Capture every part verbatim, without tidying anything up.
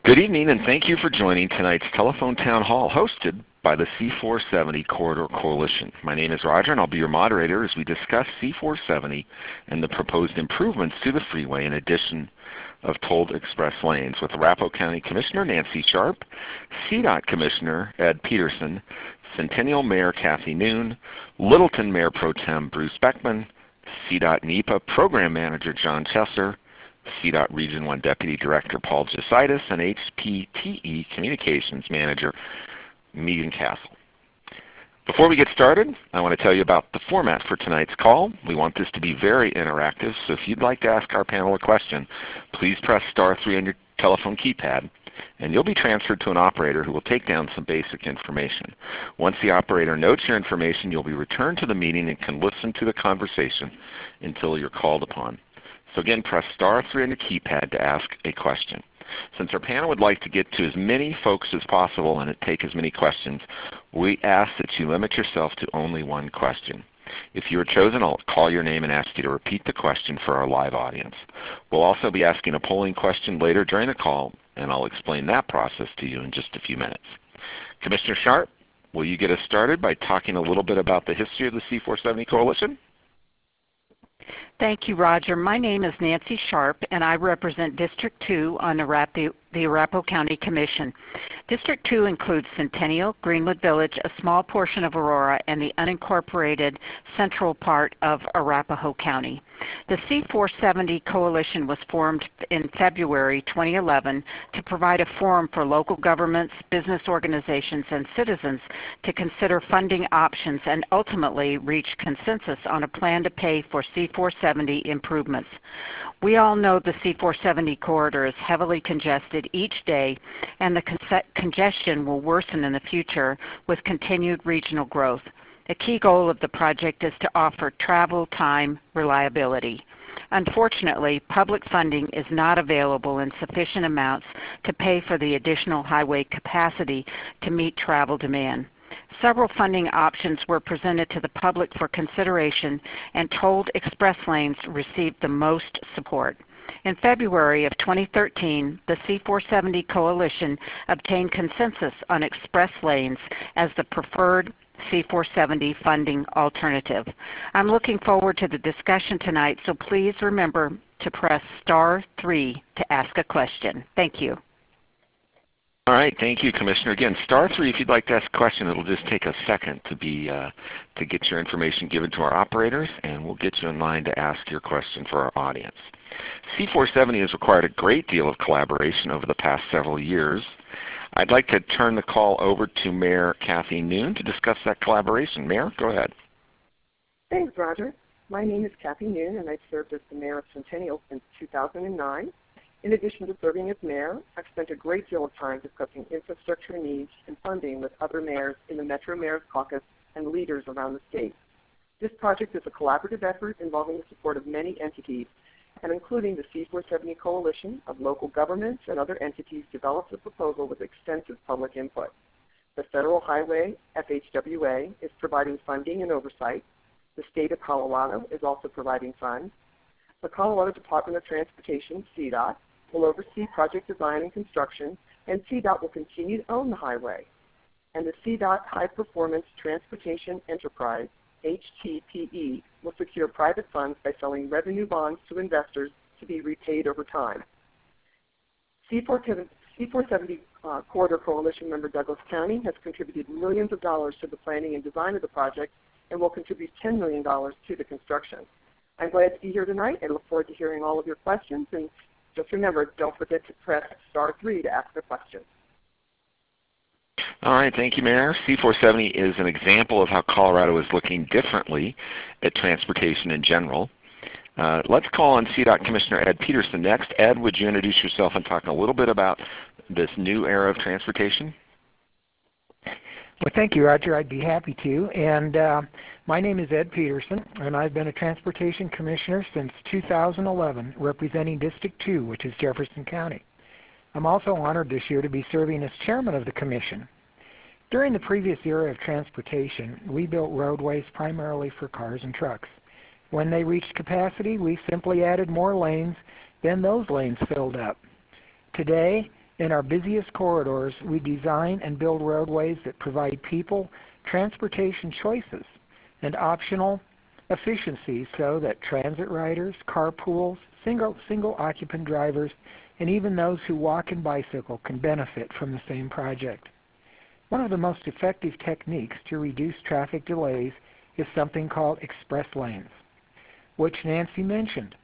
Good evening, and thank you for joining tonight's telephone town hall hosted by the C four seventy Corridor Coalition. My name is Roger, and I'll be your moderator as we discuss C four seventy and the proposed improvements to the freeway in addition of tolled express lanes with Arapahoe County Commissioner Nancy Sharp, C DOT Commissioner Ed Peterson, Centennial Mayor Kathy Noon, Littleton Mayor Pro Tem Bruce Beckman, C DOT NEPA Program Manager John Chesser, C DOT Region one Deputy Director Paul Gisaitis, and H P T E Communications Manager Megan Castle. Before we get started, I want to tell you about the format for tonight's call. We want this to be very interactive, so if you'd like to ask our panel a question, please press star three on your telephone keypad, and you'll be transferred to an operator who will take down some basic information. Once the operator notes your information, you'll be returned to the meeting and can listen to the conversation until you're called upon. So again, press star three on your keypad to ask a question. Since our panel would like to get to as many folks as possible and take as many questions, we ask that you limit yourself to only one question. If you are chosen, I'll call your name and ask you to repeat the question for our live audience. We'll also be asking a polling question later during the call, and I'll explain that process to you in just a few minutes. Commissioner Sharp, will you get us started by talking a little bit about the history of the C four seventy Coalition? Thank you, Roger. My name is Nancy Sharp, and I represent District two on Arap the Arapahoe County Commission. District two includes Centennial, Greenwood Village, a small portion of Aurora, and the unincorporated central part of Arapahoe County. The C four seventy Coalition was formed in February twenty eleven to provide a forum for local governments, business organizations, and citizens to consider funding options and ultimately reach consensus on a plan to pay for C four seventy improvements. We all know the C four seventy corridor is heavily congested each day, and the con congestion will worsen in the future with continued regional growth. A key goal of the project is to offer travel time reliability. Unfortunately, public funding is not available in sufficient amounts to pay for the additional highway capacity to meet travel demand. Several funding options were presented to the public for consideration, and tolled express lanes received the most support. In February of twenty thirteen, the C four seventy Coalition obtained consensus on express lanes as the preferred C four seventy funding alternative. I'm looking forward to the discussion tonight, so please remember to press star three to ask a question. Thank you. All right, thank you, Commissioner. Again, star three if you'd like to ask a question. It'll just take a second to be uh, to get your information given to our operators, and we'll get you in line to ask your question for our audience. C four seventy has required a great deal of collaboration over the past several years. I'd like to turn the call over to Mayor Kathy Noon to discuss that collaboration. Mayor, go ahead. Thanks, Roger. My name is Kathy Noon, and I've served as the mayor of Centennial since two thousand nine. In addition to serving as mayor, I've spent a great deal of time discussing infrastructure needs and funding with other mayors in the Metro Mayor's Caucus and leaders around the state. This project is a collaborative effort involving the support of many entities, and including the C four seventy Coalition of local governments and other entities developed the proposal with extensive public input. The Federal Highway, F H W A, is providing funding and oversight. The state of Colorado is also providing funds. The Colorado Department of Transportation, C DOT, will oversee project design and construction, and C DOT will continue to own the highway. And the C DOT High Performance Transportation Enterprise, H T P E, will secure private funds by selling revenue bonds to investors to be repaid over time. C four seventy uh, Corridor Coalition member Douglas County has contributed millions of dollars to the planning and design of the project and will contribute ten million dollars to the construction. I'm glad to be here tonight. I look forward to hearing all of your questions, and just remember, don't forget to press star three to ask a question. All right, thank you, Mayor. C four seventy is an example of how Colorado is looking differently at transportation in general. Uh, let's call on C DOT Commissioner Ed Peterson next. Ed, would you introduce yourself and talk a little bit about this new era of transportation? Well, thank you, Roger. I'd be happy to. And uh, my name is Ed Peterson, and I've been a Transportation Commissioner since two thousand eleven, representing District two, which is Jefferson County. I'm also honored this year to be serving as Chairman of the Commission. During the previous era of transportation, we built roadways primarily for cars and trucks. When they reached capacity, we simply added more lanes, then those lanes filled up. Today, In our busiest corridors, we design and build roadways that provide people transportation choices and optional efficiencies so that transit riders, carpools, single, single occupant drivers, and even those who walk and bicycle can benefit from the same project. One of the most effective techniques to reduce traffic delays is something called express lanes, which Nancy mentioned.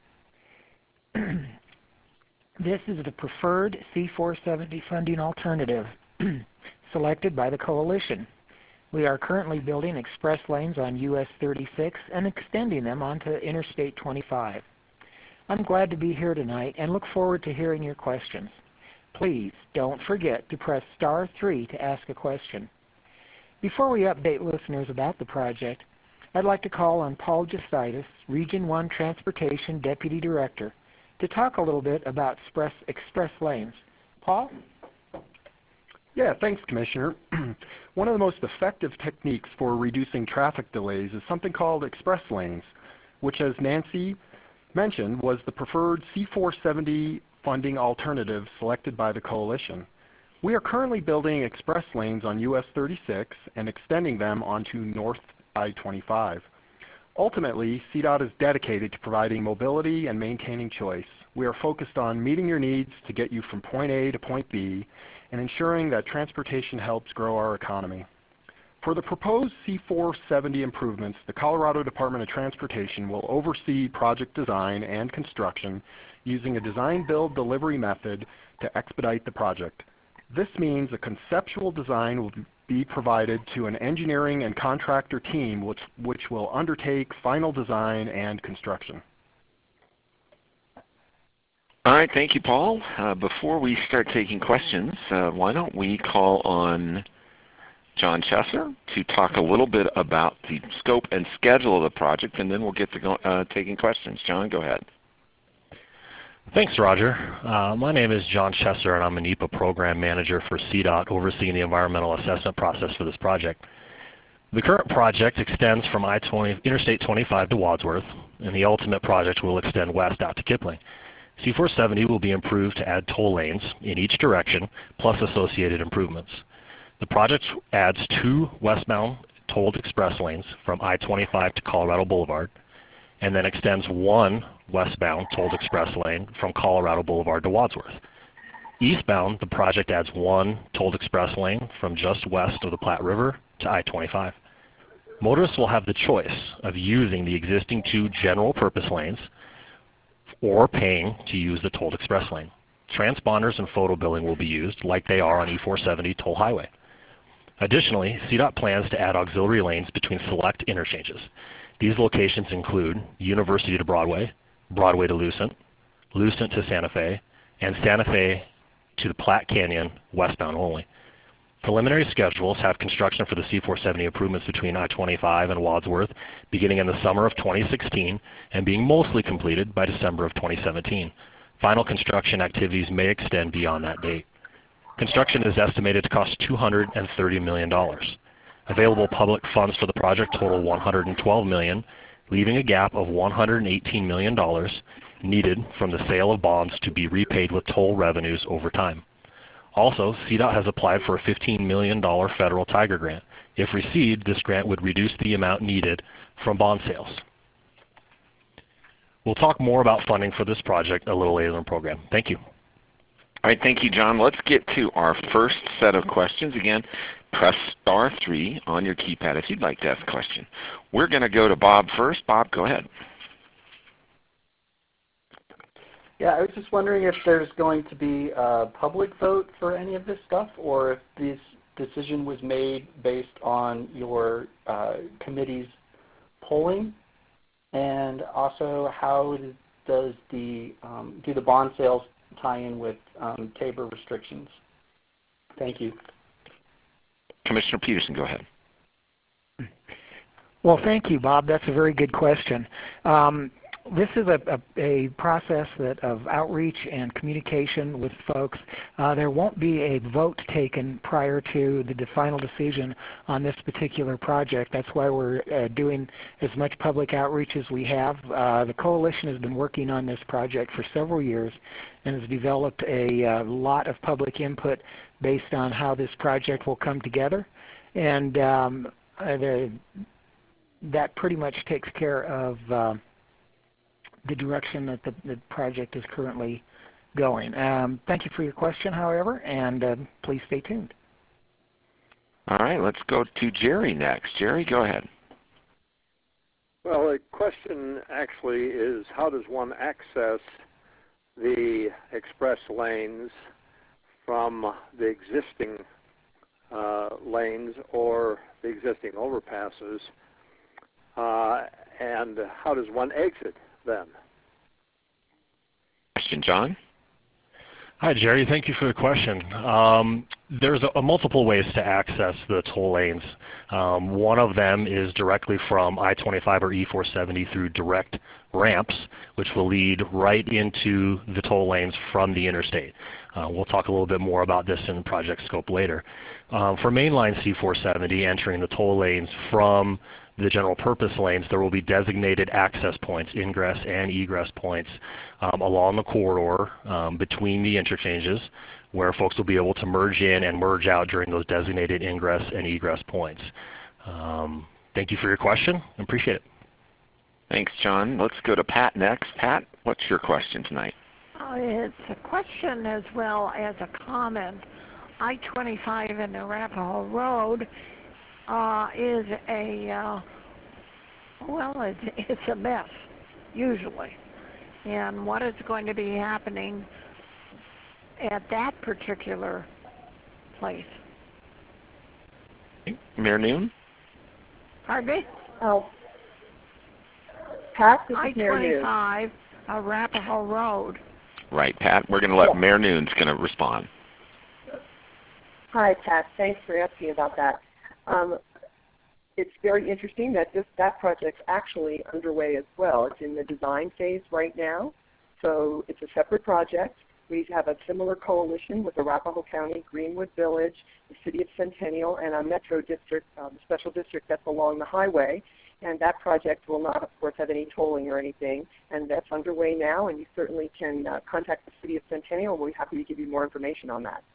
This is the preferred C four seventy funding alternative selected by the Coalition. We are currently building express lanes on U S thirty-six and extending them onto Interstate twenty-five. I'm glad to be here tonight and look forward to hearing your questions. Please don't forget to press star three to ask a question. Before we update listeners about the project, I'd like to call on Paul Justitis, Region one Transportation Deputy Director, to talk a little bit about express, express lanes. Paul? Yeah, thanks, Commissioner. One of the most effective techniques for reducing traffic delays is something called express lanes, which, as Nancy mentioned, was the preferred C four seventy funding alternative selected by the Coalition. We are currently building express lanes on U S thirty-six and extending them onto North I twenty-five. Ultimately, C DOT is dedicated to providing mobility and maintaining choice. We are focused on meeting your needs to get you from point A to point B and ensuring that transportation helps grow our economy. For the proposed C four seventy improvements, the Colorado Department of Transportation will oversee project design and construction using a design-build-delivery method to expedite the project. This means a conceptual design will be provided to an engineering and contractor team which, which will undertake final design and construction. All right, thank you, Paul. Uh, before we start taking questions, uh, why don't we call on John Chesser to talk a little bit about the scope and schedule of the project, and then we'll get to go, uh, taking questions. John, go ahead. Thanks, Roger. Uh, my name is John Chesser, and I'm a NEPA Program Manager for C DOT, overseeing the environmental assessment process for this project. The current project extends from I twenty, Interstate twenty-five to Wadsworth, and the ultimate project will extend west out to Kipling. C four seventy will be improved to add toll lanes in each direction, plus associated improvements. The project adds two westbound tolled express lanes from I twenty-five to Colorado Boulevard, and then extends one westbound tolled express lane from Colorado Boulevard to Wadsworth. Eastbound, the project adds one tolled express lane from just west of the Platte River to I twenty-five. Motorists will have the choice of using the existing two general purpose lanes or paying to use the tolled express lane. Transponders and photo billing will be used like they are on E four seventy Toll Highway. Additionally, C DOT plans to add auxiliary lanes between select interchanges. These locations include University to Broadway, Broadway to Lucent, Lucent to Santa Fe, and Santa Fe to the Platte Canyon westbound only. Preliminary schedules have construction for the C four seventy improvements between I twenty-five and Wadsworth beginning in the summer of twenty sixteen and being mostly completed by December of twenty seventeen. Final construction activities may extend beyond that date. Construction is estimated to cost two hundred thirty million dollars. Available public funds for the project total one hundred twelve million dollars, leaving a gap of one hundred eighteen million dollars needed from the sale of bonds to be repaid with toll revenues over time. Also, C DOT has applied for a fifteen million dollars federal Tiger grant. If received, this grant would reduce the amount needed from bond sales. We'll talk more about funding for this project a little later in the program. Thank you. All right, thank you, John. Let's get to our first set of questions. Again, press star three on your keypad if you'd like to ask a question. We're going to go to Bob first. Bob, go ahead. Yeah, I was just wondering if there's going to be a public vote for any of this stuff, or if this decision was made based on your uh, committee's polling, and also how does the um, do the bond sales tie in with um, Tabor restrictions? Thank you. Commissioner Peterson, go ahead. Well, thank you, Bob. That's a very good question. Um, this is a, a, a process that of outreach and communication with folks. Uh, there won't be a vote taken prior to the, the final decision on this particular project. That's why we're uh, doing as much public outreach as we have. Uh, the coalition has been working on this project for several years and has developed a uh, lot of public input based on how this project will come together. And um, uh, the, that pretty much takes care of uh, the direction that the, the project is currently going. Um, thank you for your question, however, and uh, please stay tuned. All right, let's go to Jerry next. Jerry, go ahead. Well, the question actually is, how does one access the express lanes from the existing uh, lanes or the existing overpasses, uh, and how does one exit them? Question, John? Hi, Jerry. Thank you for the question. Um, there's a, a multiple ways to access the toll lanes. Um, one of them is directly from I twenty-five or E four seventy through direct ramps, which will lead right into the toll lanes from the interstate. Uh, we'll talk a little bit more about this in project scope later. Um, for mainline C four seventy entering the toll lanes from the general purpose lanes, there will be designated access points, ingress and egress points um, along the corridor um, between the interchanges, where folks will be able to merge in and merge out during those designated ingress and egress points. Um, thank you for your question. I appreciate it. Thanks, John. Let's go to Pat next. Pat, what's your question tonight? Uh, it's a question as well as a comment. I twenty-five and Arapahoe Road uh, is a, uh, well, it's, it's a mess, usually. And what is going to be happening at that particular place? Mayor Noon? Pardon me? Oh, Pat, this I is Mayor Noon. twenty-five, Arapahoe Road. Right, Pat. We're going to let Mayor Noon's going to respond. Hi, Pat. Thanks for asking about that. Um, it's very interesting that this that project's actually underway as well. It's in the design phase right now, so it's a separate project. We have a similar coalition with Arapahoe County, Greenwood Village, the City of Centennial, and a metro district, um, special district that's along the highway. And that project will not, of course, have any tolling or anything. And that's underway now, and you certainly can uh, contact the City of Centennial. We'll be happy to give you more information on that.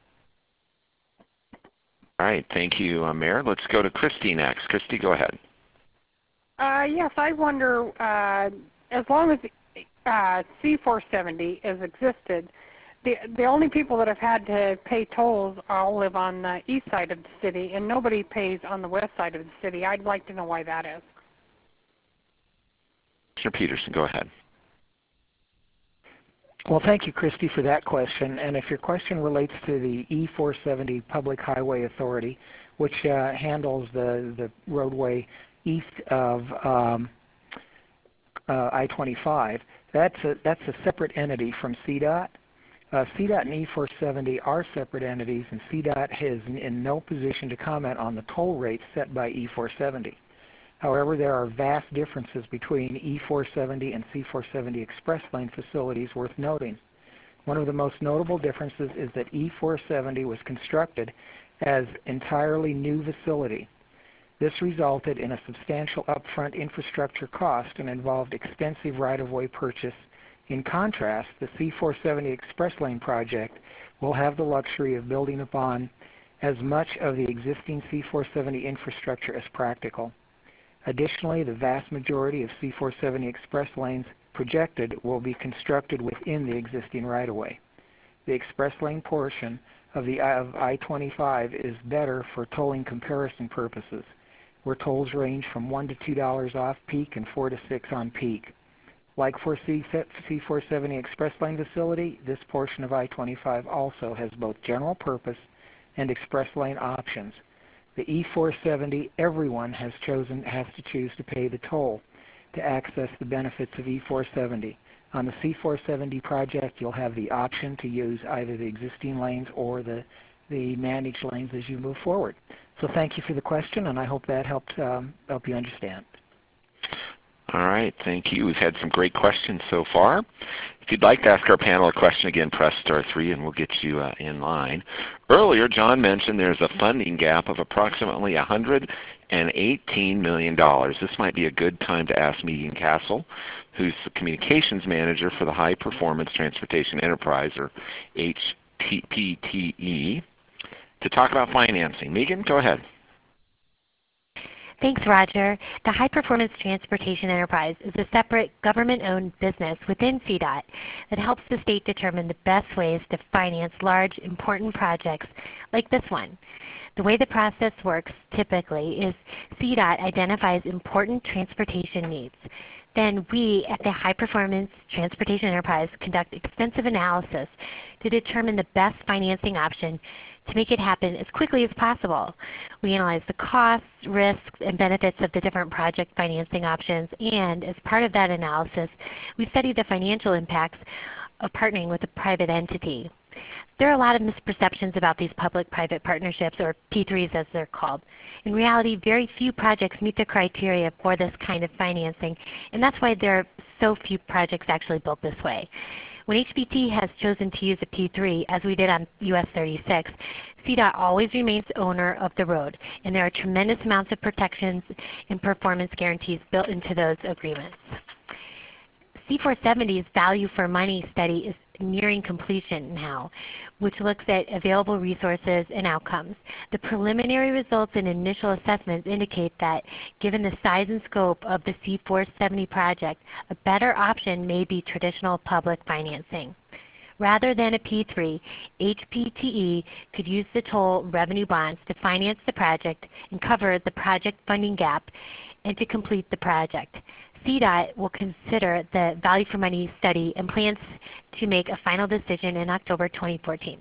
All right, thank you, uh, Mayor. Let's go to Christy next. Christy, go ahead. Uh, yes, I wonder, uh, as long as uh, C four seventy has existed, the, the only people that have had to pay tolls all live on the east side of the city, and nobody pays on the west side of the city. I'd like to know why that is. Commissioner Peterson, go ahead. Well, thank you, Christy, for that question. And if your question relates to the E four seventy Public Highway Authority, which uh, handles the, the roadway east of um, uh, I twenty-five, that's a, that's a separate entity from C DOT. Uh, C DOT and E four seventy are separate entities, and C DOT is in no position to comment on the toll rates set by E four seventy. However, there are vast differences between E four seventy and C four seventy express lane facilities worth noting. One of the most notable differences is that E four seventy was constructed as entirely new facility. This resulted in a substantial upfront infrastructure cost and involved extensive right-of-way purchase. In contrast, the C four seventy express lane project will have the luxury of building upon as much of the existing C four seventy infrastructure as practical. Additionally, the vast majority of C four seventy express lanes projected will be constructed within the existing right-of-way. The express lane portion of the of I twenty-five is better for tolling comparison purposes, where tolls range from one to two dollars off peak and four to six on peak. Like for C four seventy express lane facility, this portion of I twenty-five also has both general purpose and express lane options. The E four seventy, everyone has chosen has to choose to pay the toll to access the benefits of E four seventy. On the C four seventy project, you'll have the option to use either the existing lanes or the, the managed lanes as you move forward. So thank you for the question, and I hope that helped um, help you understand. All right, thank you. We've had some great questions so far. If you'd like to ask our panel a question, again, press star three and we'll get you uh, in line. Earlier, John mentioned there's a funding gap of approximately one hundred eighteen million dollars. This might be a good time to ask Megan Castle, who's the communications manager for the High Performance Transportation Enterprise, or H P T E, to talk about financing. Megan, go ahead. Thanks, Roger. The High Performance Transportation Enterprise is a separate government-owned business within C DOT that helps the state determine the best ways to finance large, important projects like this one. The way the process works typically is C DOT identifies important transportation needs. Then we at the High Performance Transportation Enterprise conduct extensive analysis to determine the best financing option to make it happen as quickly as possible. We analyze the costs, risks, and benefits of the different project financing options, and as part of that analysis, we study the financial impacts of partnering with a private entity. There are a lot of misperceptions about these public-private partnerships, or P threes as they're called. In reality, very few projects meet the criteria for this kind of financing, and that's why there are so few projects actually built this way. When H P T has chosen to use a P three, as we did on U S thirty-six, C DOT always remains owner of the road, and there are tremendous amounts of protections and performance guarantees built into those agreements. C four seventy's value for money study is nearing completion now, which looks at available resources and outcomes. The preliminary results and initial assessments indicate that, given the size and scope of the C four seventy project, a better option may be traditional public financing. Rather than a P three, H P T E could use the toll revenue bonds to finance the project and cover the project funding gap and to complete the project. C DOT will consider the value for money study and plans to make a final decision in October twenty fourteen.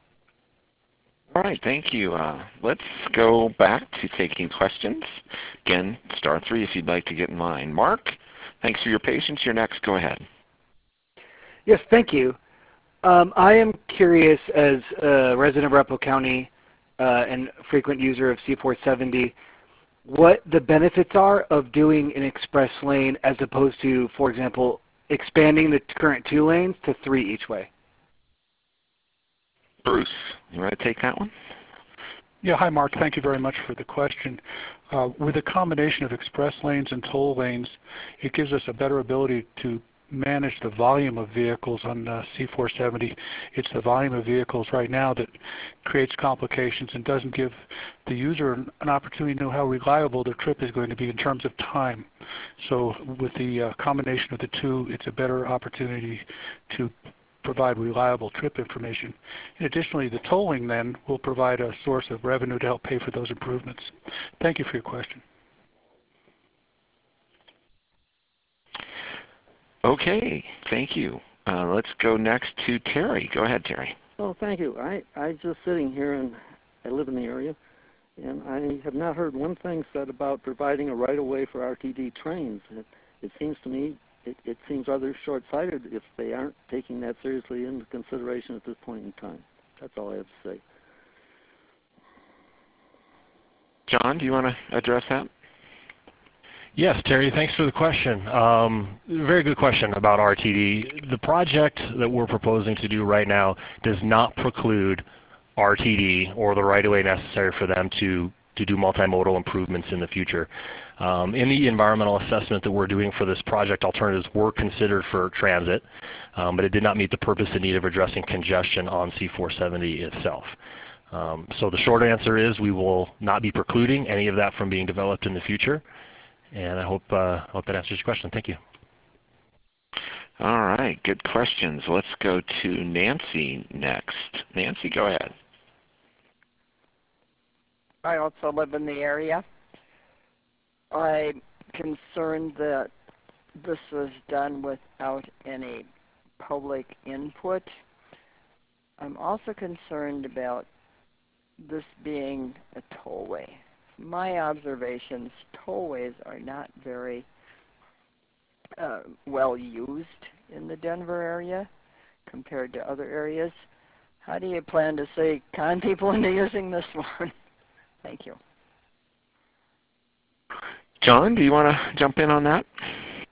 All right, thank you. Uh, let's go back to taking questions. Again, star three if you'd like to get in line. Mark, thanks for your patience. You're next. Go ahead. Yes, thank you. Um, I am curious, as a resident of Arapahoe County uh, and frequent user of C four seventy, what the benefits are of doing an express lane as opposed to, for example, expanding the current two lanes to three each way. Bruce, you want to take that one? Yeah, hi Mark, thank you very much for the question. Uh, with a combination of express lanes and toll lanes, it gives us a better ability to manage the volume of vehicles on uh, C four seventy. It's the volume of vehicles right now that creates complications and doesn't give the user an opportunity to know how reliable their trip is going to be in terms of time. So with the uh, combination of the two, it's a better opportunity to provide reliable trip information. And additionally, the tolling then will provide a source of revenue to help pay for those improvements. Thank you for your question. Okay, thank you. Uh, let's go next to Terry. Go ahead, Terry. Oh, thank you. I, I just sitting here, and I live in the area, and I have not heard one thing said about providing a right-of-way for R T D trains. It, it seems to me, it, it seems rather short-sighted if they aren't taking that seriously into consideration at this point in time. That's all I have to say. John, do you want to address that? Yes, Terry, thanks for the question. Um, very good question about R T D. The project that we're proposing to do right now does not preclude R T D or the right-of-way necessary for them to, to do multimodal improvements in the future. Um, in the environmental assessment that we're doing for this project, alternatives were considered for transit, um, but it did not meet the purpose and need of addressing congestion on C four seventy itself. Um, so the short answer is we will not be precluding any of that from being developed in the future. And I hope, uh, hope that answers your question. Thank you. All right, good questions. Let's go to Nancy next. Nancy, go ahead. I also live in the area. I'm concerned that this was done without any public input. I'm also concerned about this being a tollway. My observations, tollways are not very uh, well used in the Denver area compared to other areas. How do you plan to say con people into using this one? Thank you. John, do you want to jump in on that?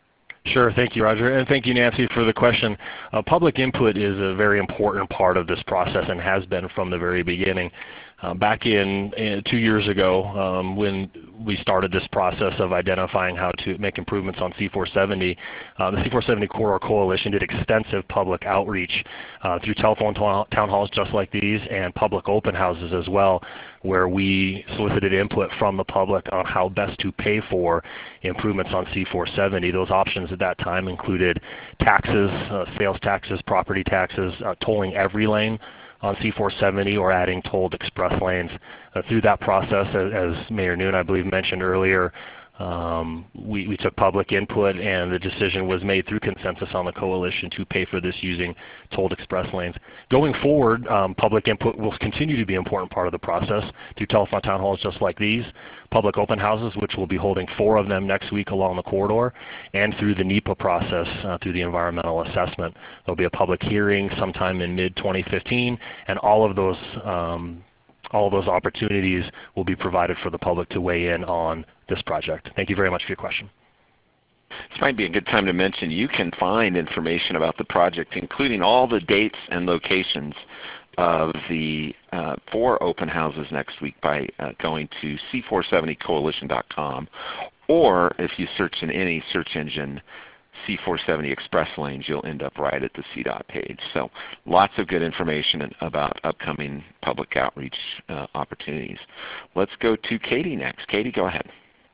Sure. Thank you, Roger. And thank you, Nancy, for the question. Uh, public input is a very important part of this process and has been from the very beginning. Uh, back in, in two years ago, um, when we started this process of identifying how to make improvements on C four seventy, uh, the C four seventy Corridor Coalition did extensive public outreach uh, through telephone town halls just like these and public open houses as well, where we solicited input from the public on how best to pay for improvements on C four seventy. Those options at that time included taxes, uh, sales taxes, property taxes, uh, tolling every lane on C four seventy or adding tolled express lanes. Uh, through that process, as, as Mayor Noon, I believe, mentioned earlier, um, we, we took public input and the decision was made through consensus on the coalition to pay for this using tolled express lanes. Going forward, um, public input will continue to be an important part of the process through telephone town halls just like these, public open houses, which we'll be holding four of them next week along the corridor, and through the NEPA process, uh, through the environmental assessment. There'll be a public hearing sometime in mid twenty fifteen, and all of those um, all of those opportunities will be provided for the public to weigh in on this project. Thank you very much for your question. This might be a good time to mention you can find information about the project, including all the dates and locations of the uh, four open houses next week by uh, going to c four seventy coalition dot com, or if you search in any search engine C four seventy Express Lanes, you'll end up right at the C DOT page. So lots of good information about upcoming public outreach uh, opportunities. Let's go to Katie next. Katie, go ahead.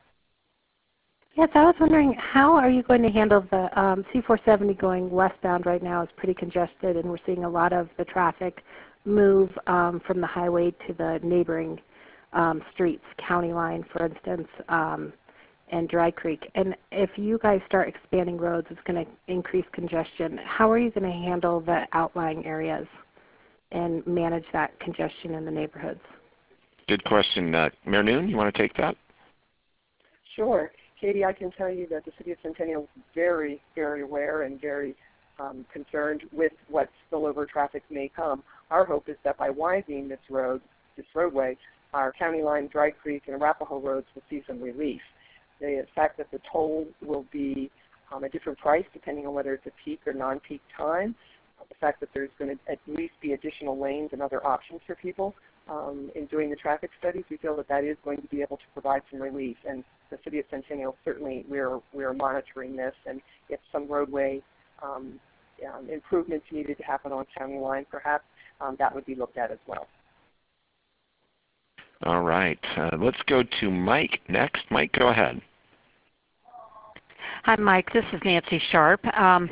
Yes, I was wondering, how are you going to handle the um, C four seventy going westbound right now is pretty congested, and we're seeing a lot of the traffic move um, from the highway to the neighboring um, streets, County Line, for instance, um, and Dry Creek. And if you guys start expanding roads, it's going to increase congestion. How are you going to handle the outlying areas and manage that congestion in the neighborhoods? Good question. Uh, Mayor Noon, you want to take that? Sure. Katie, I can tell you that the City of Centennial is very, very aware and very um, concerned with what spillover traffic may come. Our hope is that by widening this road, this roadway, our County Line, Dry Creek, and Arapahoe roads will see some relief. The fact that the toll will be um, a different price depending on whether it's a peak or non-peak time, the fact that there's going to at least be additional lanes and other options for people um, in doing the traffic studies, we feel that that is going to be able to provide some relief. And the City of Centennial, certainly we're, we're monitoring this, and if some roadway um, um, improvements needed to happen on County Line perhaps, um, that would be looked at as well. All right. Uh, let's go to Mike next. Mike, go ahead. Hi, Mike. This is Nancy Sharp. Um,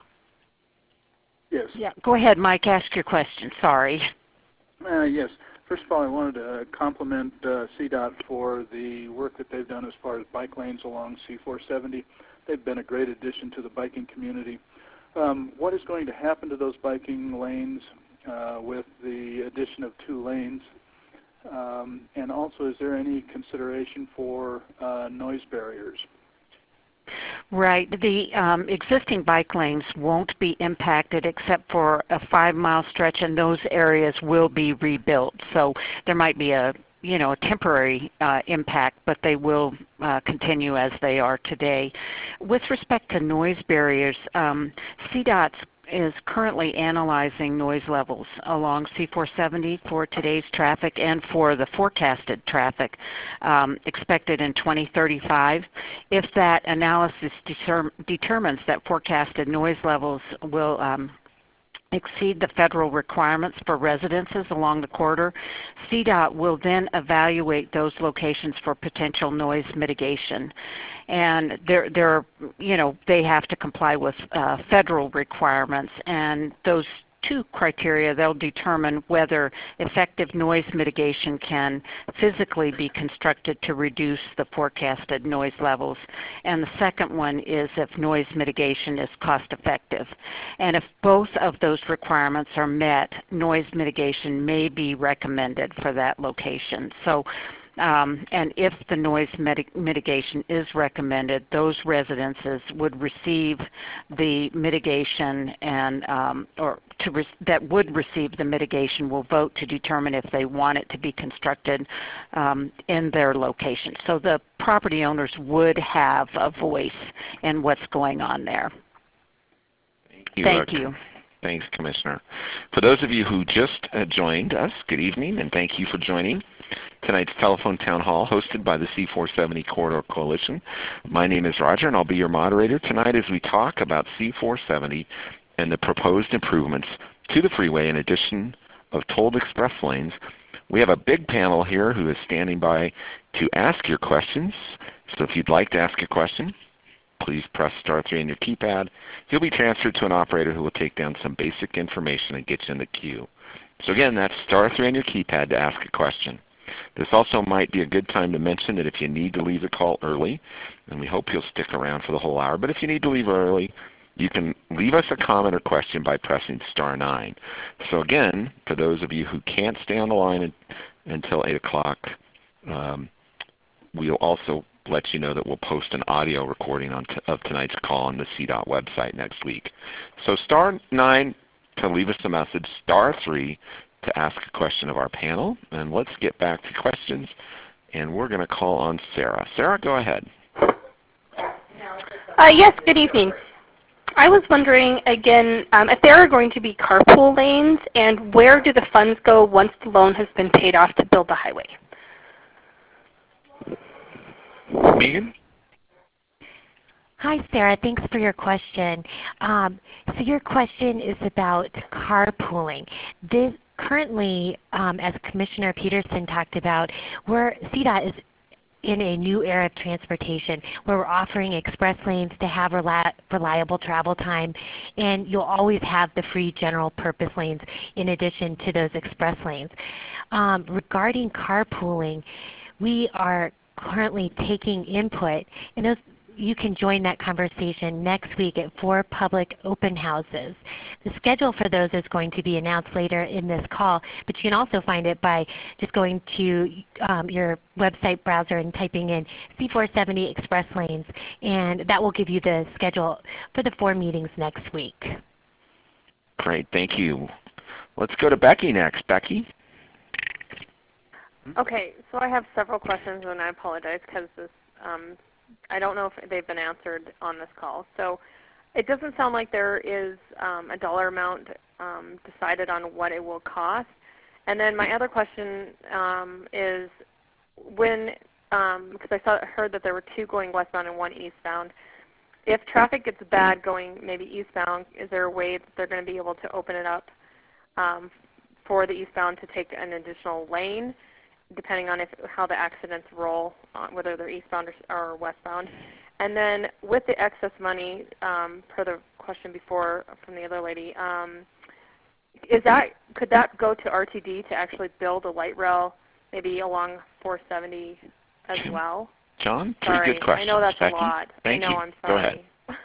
yes. Yeah, go ahead, Mike. Ask your question. Sorry. Uh, yes. First of all, I wanted to compliment uh, C DOT for the work that they've done as far as bike lanes along C four seventy. They've been a great addition to the biking community. Um, what is going to happen to those biking lanes uh, with the addition of two lanes? Um, and also, is there any consideration for uh, noise barriers? Right. The um, existing bike lanes won't be impacted except for a five-mile stretch, and those areas will be rebuilt. So there might be a you know, a temporary uh, impact, but they will uh, continue as they are today. With respect to noise barriers, um, C DOT is currently analyzing noise levels along C four seventy for today's traffic and for the forecasted traffic um, expected in twenty thirty-five. If that analysis determ determines that forecasted noise levels will um, exceed the federal requirements for residences along the corridor, C DOT will then evaluate those locations for potential noise mitigation. And they're, they're, you know, they have to comply with uh, federal requirements, and those two criteria, they'll determine whether effective noise mitigation can physically be constructed to reduce the forecasted noise levels. And the second one is if noise mitigation is cost effective. And if both of those requirements are met, noise mitigation may be recommended for that location. So Um, and if the noise mit mitigation is recommended, those residences would receive the mitigation and um, or to re that would receive the mitigation will vote to determine if they want it to be constructed um, in their location. So the property owners would have a voice in what's going on there. Thank you. Thank you. Thanks, Commissioner. For those of you who just uh, joined us, good evening, and thank you for joining tonight's telephone town hall hosted by the C four seventy Corridor Coalition. My name is Roger, and I'll be your moderator tonight as we talk about C four seventy and the proposed improvements to the freeway in addition of tolled express lanes. We have a big panel here who is standing by to ask your questions. So if you'd like to ask a question, please press star three on your keypad. You'll be transferred to an operator who will take down some basic information and get you in the queue. So again, that's star three on your keypad to ask a question. This also might be a good time to mention that if you need to leave the call early, and we hope you'll stick around for the whole hour, but if you need to leave early, you can leave us a comment or question by pressing star nine. So again, for those of you who can't stay on the line in, until eight o'clock, um, we'll also let you know that we'll post an audio recording on t of tonight's call on the C DOT website next week. So star nine to leave us a message, star three to ask a question of our panel, and let's get back to questions, and we're going to call on Sarah. Sarah, go ahead. Uh, yes, good evening. I was wondering, again, um, if there are going to be carpool lanes, and where do the funds go once the loan has been paid off to build the highway? Megan? Hi, Sarah. Thanks for your question. Um, so your question is about carpooling. This, currently, um, as Commissioner Peterson talked about, where C DOT is in a new era of transportation where we're offering express lanes to have reli reliable travel time, and you'll always have the free general purpose lanes in addition to those express lanes. Um, regarding carpooling, we are currently taking input, and those, you can join that conversation next week at four public open houses. The schedule for those is going to be announced later in this call, but you can also find it by just going to um, your website browser and typing in C four seventy Express Lanes, and that will give you the schedule for the four meetings next week. Great, thank you. Let's go to Becky next. Becky? Okay, so I have several questions, and I apologize because this um, I don't know if they've been answered on this call. So it doesn't sound like there is um, a dollar amount um, decided on what it will cost. And then my other question um, is when, um, because I saw, heard that there were two going westbound and one eastbound, if traffic gets bad going maybe eastbound, is there a way that they're going to be able to open it up um, for the eastbound to take an additional lane, depending on if, how the accidents roll, uh, whether they're eastbound or, or westbound? And then with the excess money, um, per the question before from the other lady, um, is that, could that go to R T D to actually build a light rail maybe along four seventy as well? John, three sorry, good questions. I know that's Becky? a lot. Thank I know, you. I'm sorry. Go ahead.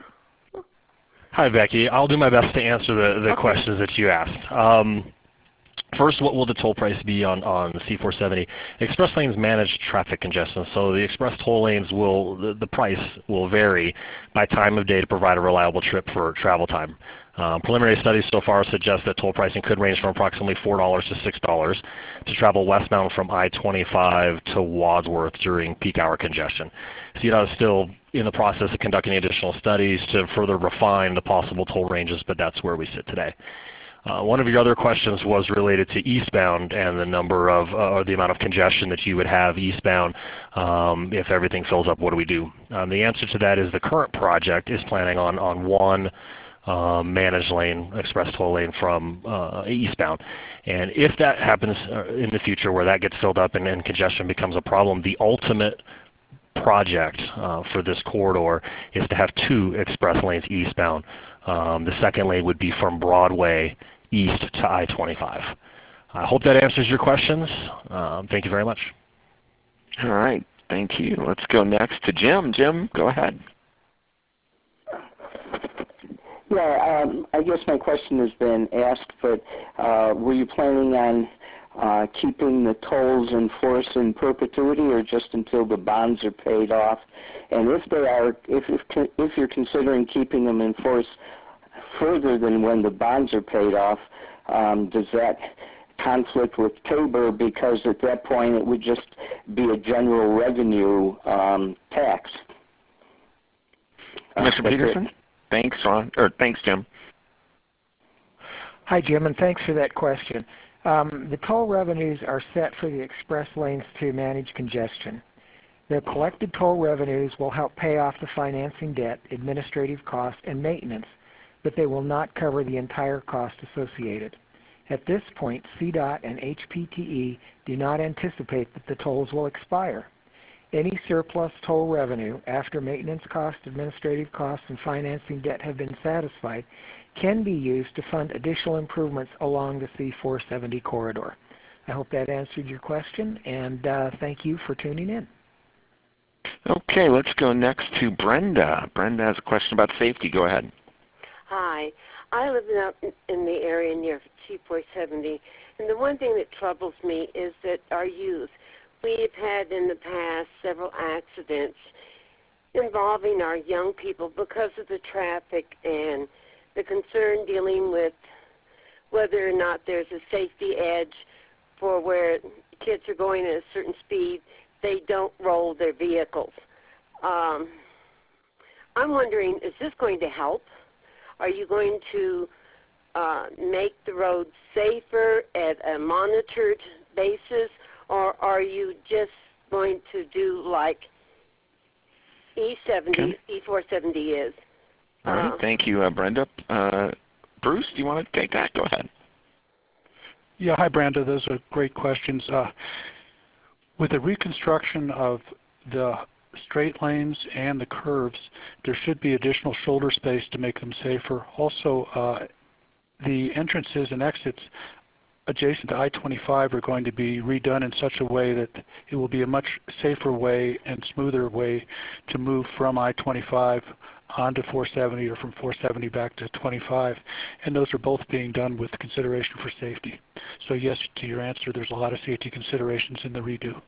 Hi, Becky. I'll do my best to answer the, the okay. questions that you asked. Um, First, what will the toll price be on, on the C four seventy? Express lanes manage traffic congestion, so the express toll lanes will, the, the price will vary by time of day to provide a reliable trip for travel time. Um, preliminary studies so far suggest that toll pricing could range from approximately four dollars to six dollars to travel westbound from I twenty-five to Wadsworth during peak hour congestion. C DOT is still in the process of conducting additional studies to further refine the possible toll ranges, but that's where we sit today. Uh, one of your other questions was related to eastbound and the number of, uh, or the amount of congestion that you would have eastbound um, if everything fills up. What do we do? Um, the answer to that is the current project is planning on, on one um, managed lane, express toll lane from uh, eastbound. And if that happens in the future where that gets filled up and, and congestion becomes a problem, the ultimate project uh, for this corridor is to have two express lanes eastbound. Um, the second lane would be from Broadway east to I twenty-five. I hope that answers your questions. Um, thank you very much. All right. Thank you. Let's go next to Jim. Jim, go ahead. Yeah, um, I guess my question has been asked, but uh, were you planning on uh, keeping the tolls in force in perpetuity, or just until the bonds are paid off? And if they are, if if, if you're considering keeping them in force further than when the bonds are paid off, um, does that conflict with Tabor, because at that point it would just be a general revenue um, tax? Uh, Mister Peterson? It. Thanks, Ron. Or thanks, Jim. Hi, Jim, and thanks for that question. Um, the toll revenues are set for the express lanes to manage congestion. The collected toll revenues will help pay off the financing debt, administrative costs, and maintenance, but they will not cover the entire cost associated. At this point, C DOT and H P T E do not anticipate that the tolls will expire. Any surplus toll revenue after maintenance costs, administrative costs, and financing debt have been satisfied can be used to fund additional improvements along the C four seventy corridor. I hope that answered your question, and uh, thank you for tuning in. Okay, let's go next to Brenda. Brenda has a question about safety. Go ahead. Hi. I live out in the area near C four seventy, and the one thing that troubles me is that our youth, we've had in the past several accidents involving our young people because of the traffic and the concern dealing with whether or not there's a safety edge for where kids are going at a certain speed, they don't roll their vehicles. Um, I'm wondering, is this going to help? Are you going to uh, make the roads safer at a monitored basis, or are you just going to do like E seventy, okay. E four seventy is? All right, um, thank you, uh, Brenda. Uh, Bruce, do you want to take that? Go ahead. Yeah, hi, Brenda. Those are great questions. Uh, with the reconstruction of the straight lanes and the curves, there should be additional shoulder space to make them safer. Also, uh, the entrances and exits adjacent to I twenty-five are going to be redone in such a way that it will be a much safer way and smoother way to move from I twenty-five onto four seventy or from four seventy back to twenty-five. And those are both being done with consideration for safety. So yes, to your answer, there's a lot of safety considerations in the redo.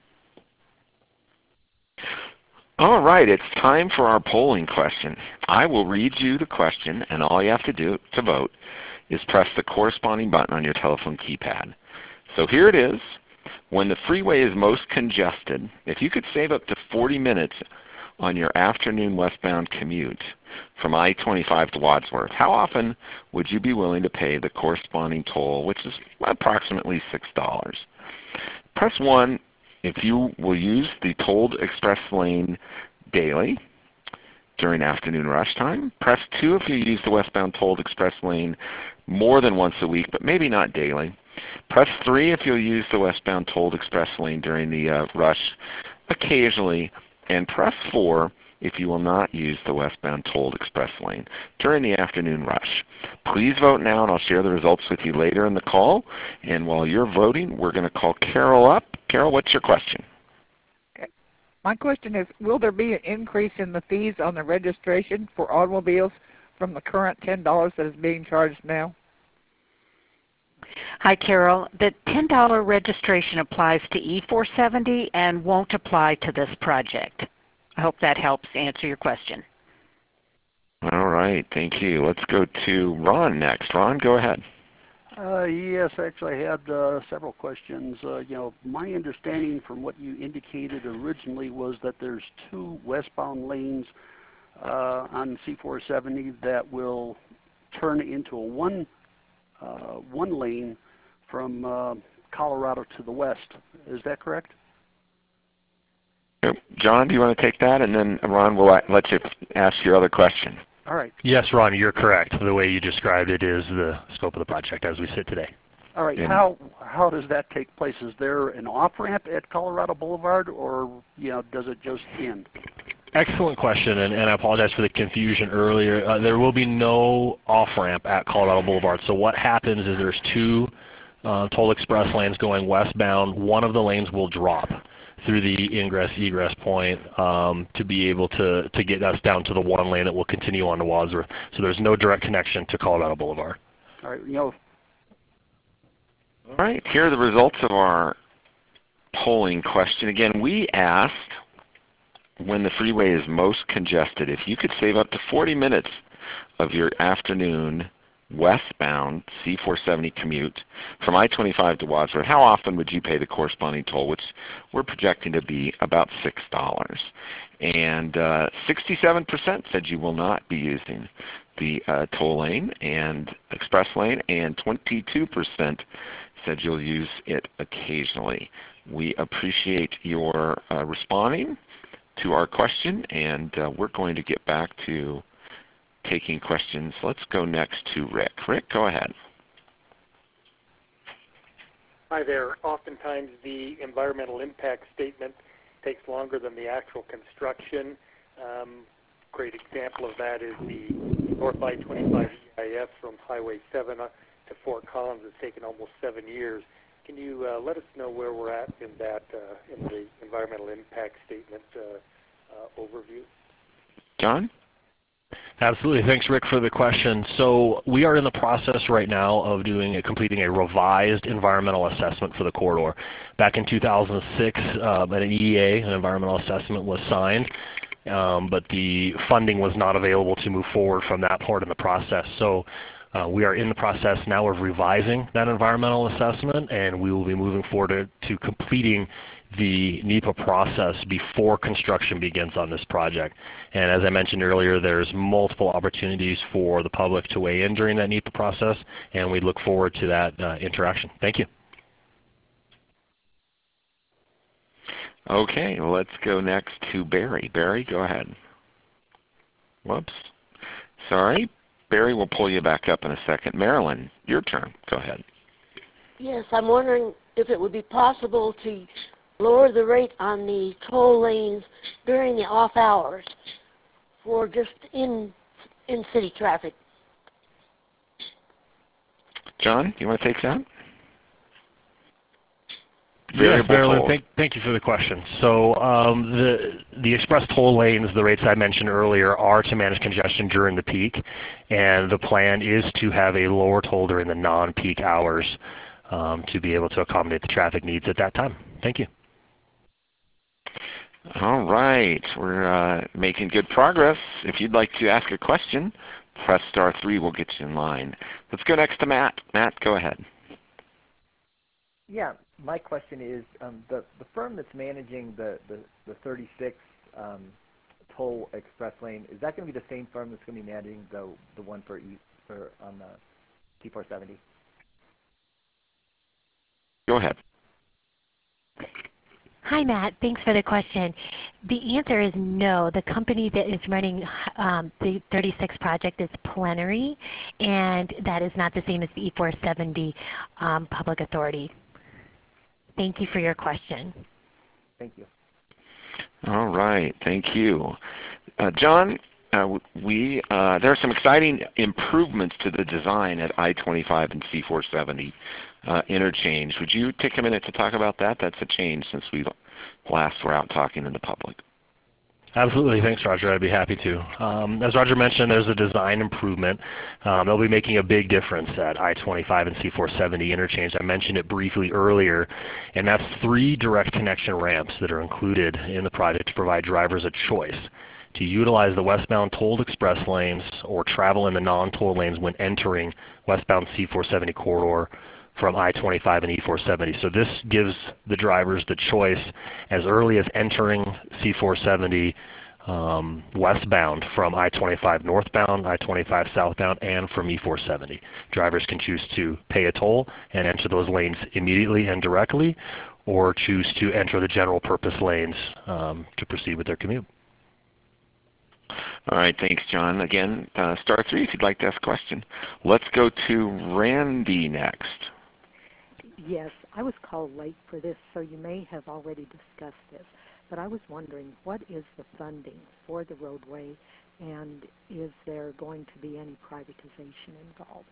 All right, it's time for our polling question. I will read you the question, and all you have to do to vote is press the corresponding button on your telephone keypad. So here it is. When the freeway is most congested, if you could save up to forty minutes on your afternoon westbound commute from I twenty-five to Wadsworth, how often would you be willing to pay the corresponding toll, which is approximately six dollars? Press one if you will use the tolled express lane daily during afternoon rush time. Press two if you use the westbound tolled express lane more than once a week, but maybe not daily. Press three if you'll use the westbound tolled express lane during the uh, rush occasionally. And press four if you will not use the westbound tolled express lane during the afternoon rush. Please vote now, and I'll share the results with you later in the call. And while you're voting, we're going to call Carol up. Carol, what's your question? Okay. My question is, will there be an increase in the fees on the registration for automobiles from the current ten dollars that is being charged now? Hi, Carol. The ten dollar registration applies to E four seventy and won't apply to this project. I hope that helps answer your question. All right, thank you. Let's go to Ron next. Ron, go ahead. Uh, yes, actually I had uh, several questions. Uh, you know, my understanding from what you indicated originally was that there's two westbound lanes uh, on C four seventy that will turn into a one uh, one lane from uh, Colorado to the west. Is that correct? John, do you want to take that, and then Ron will let you ask your other question. All right. Yes, Ron, you're correct. The way you described it is the scope of the project as we sit today. All right. And how how does that take place? Is there an off-ramp at Colorado Boulevard, or you know, does it just end? Excellent question, and, and I apologize for the confusion earlier. Uh, there will be no off-ramp at Colorado Boulevard. So what happens is there's two uh, toll express lanes going westbound. One of the lanes will drop through the ingress-egress point um, to be able to, to get us down to the one lane that will continue on to Wadsworth. So there's no direct connection to Colorado Boulevard. All right, you know, All right, here are the results of our polling question. Again, we asked when the freeway is most congested, if you could save up to forty minutes of your afternoon westbound C four seventy commute from I twenty-five to Wadsworth, how often would you pay the corresponding toll, which we're projecting to be about six dollars. And uh, sixty-seven percent said you will not be using the uh, toll lane and express lane, and twenty-two percent said you'll use it occasionally. We appreciate your uh, responding to our question, and uh, we're going to get back to taking questions. Let's go next to Rick. Rick, go ahead. Hi there. Oftentimes the environmental impact statement takes longer than the actual construction. Um, great example of that is the North I twenty-five E I S from Highway seven to Fort Collins. It's taken almost seven years. Can you uh, let us know where we're at in that, uh, in the environmental impact statement uh, uh, overview? John? Absolutely. Thanks, Rick, for the question. So we are in the process right now of doing a, completing a revised environmental assessment for the corridor. Back in two thousand six, uh, an E A, an environmental assessment, was signed, um, but the funding was not available to move forward from that part in the process. So uh, we are in the process now of revising that environmental assessment, and we will be moving forward to, to completing the NEPA process before construction begins on this project. And as I mentioned earlier, there's multiple opportunities for the public to weigh in during that NEPA process, and we look forward to that uh, interaction. Thank you. Okay, well, let's go next to Barry. Barry, go ahead. Whoops. Sorry. Barry, we'll pull you back up in a second. Marilyn, your turn. Go ahead. Yes, I'm wondering if it would be possible to lower the rate on the toll lanes during the off hours for just in in city traffic. John, you want to take that? Yes, Marilyn, thank, thank you for the question. So um, the, the express toll lanes, the rates I mentioned earlier, are to manage congestion during the peak, and the plan is to have a lower toll during the non-peak hours um, to be able to accommodate the traffic needs at that time. Thank you. All right, we're uh, making good progress. If you'd like to ask a question, press star three. We'll get you in line. Let's go next to Matt. Matt, go ahead. Yeah, my question is, um, the, the firm that's managing the, the, the thirty-six um, toll express lane, is that going to be the same firm that's going to be managing the, the one for, e, for on the C four seventy? Go ahead. Hi, Matt. Thanks for the question. The answer is no. The company that is running um, the thirty-six project is Plenary, and that is not the same as the E four seventy um, Public Authority. Thank you for your question. Thank you. All right. Thank you. Uh, John, uh, we, uh, there are some exciting improvements to the design at I twenty-five and C four seventy uh, interchange. Would you take a minute to talk about that? That's a change since we last were out talking to the public. Absolutely. Thanks, Roger. I'd be happy to. Um, as Roger mentioned, there's a design improvement. Um, they'll be making a big difference at I twenty-five and C four seventy interchange. I mentioned it briefly earlier, and that's three direct connection ramps that are included in the project to provide drivers a choice to utilize the westbound tolled express lanes or travel in the non-toll lanes when entering westbound C four seventy corridor from I twenty-five and E four seventy. So this gives the drivers the choice as early as entering C four seventy um, westbound from I twenty-five northbound, I twenty-five southbound, and from E four seventy. Drivers can choose to pay a toll and enter those lanes immediately and directly, or choose to enter the general purpose lanes um, to proceed with their commute. All right, thanks, John. Again, uh, star three if you'd like to ask a question. Let's go to Randy next. Yes, I was called late for this, so you may have already discussed this, but I was wondering, what is the funding for the roadway, and is there going to be any privatization involved?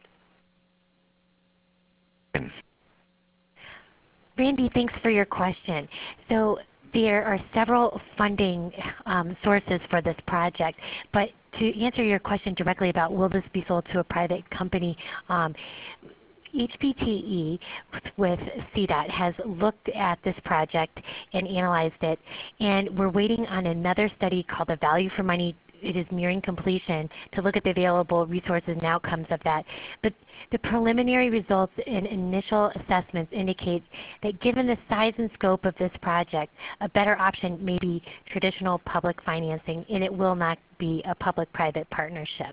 Randy, thanks for your question. So there are several funding um, sources for this project, but to answer your question directly about will this be sold to a private company, um, H P T E with C DOT has looked at this project and analyzed it, and we're waiting on another study called the Value for Money. It is nearing completion to look at the available resources and outcomes of that. But the preliminary results and initial assessments indicate that given the size and scope of this project, a better option may be traditional public financing, and it will not be a public-private partnership.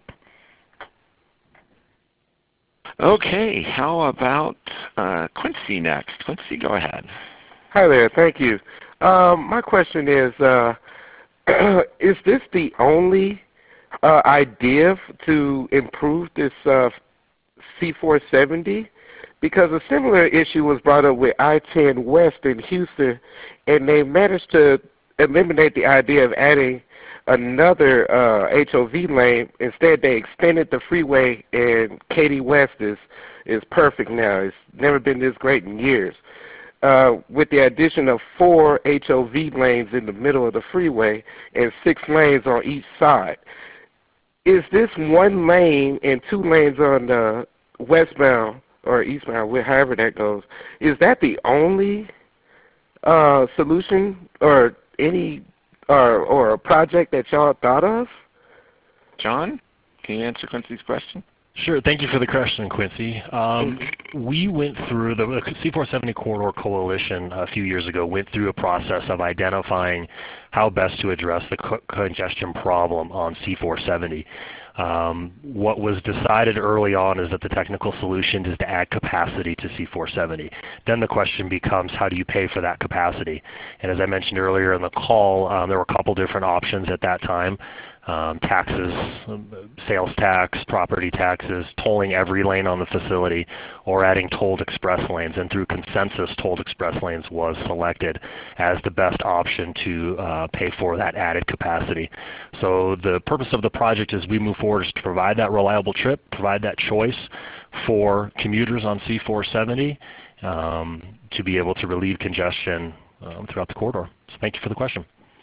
Okay, how about uh, Quincy next? Quincy, go ahead. Hi there, thank you. Um, my question is, uh, is this the only uh, idea to improve this uh, C four seventy? Because a similar issue was brought up with I ten West in Houston, and they managed to eliminate the idea of adding another uh, H O V lane. Instead, they extended the freeway, and Katy West is, is perfect now. It's never been this great in years. Uh, with the addition of four H O V lanes in the middle of the freeway and six lanes on each side. Is this one lane and two lanes on the westbound or eastbound, however that goes, is that the only uh, solution or any or, or a project that y'all thought of? John, can you answer Quincy's question? Sure. Thank you for the question, Quincy. Um, we went through the C four seventy Corridor Coalition a few years ago, went through a process of identifying how best to address the co congestion problem on C four seventy. Um, what was decided early on is that the technical solution is to add capacity to C four seventy. Then the question becomes, how do you pay for that capacity? And as I mentioned earlier in the call, um, there were a couple different options at that time. Um, taxes, sales tax, property taxes, tolling every lane on the facility, or adding tolled express lanes. And through consensus, tolled express lanes was selected as the best option to uh, pay for that added capacity. So the purpose of the project as we move forward is to provide that reliable trip, provide that choice for commuters on C four seventy um, to be able to relieve congestion um, throughout the corridor. So thank you for the question.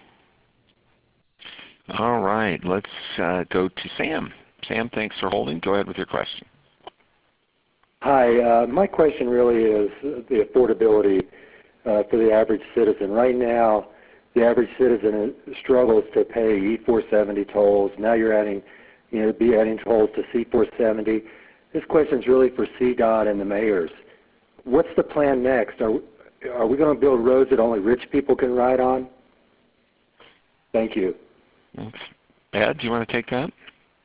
All right, let's uh, go to Sam. Sam, thanks for holding. Go ahead with your question. Hi, uh, my question really is the affordability uh, for the average citizen. Right now, the average citizen struggles to pay E four seventy tolls. Now you're adding, you know, be adding tolls to C four seventy. This question is really for C DOT and the mayors. What's the plan next? Are, are we going to build roads that only rich people can ride on? Thank you. Thanks. Ed, do you want to take that?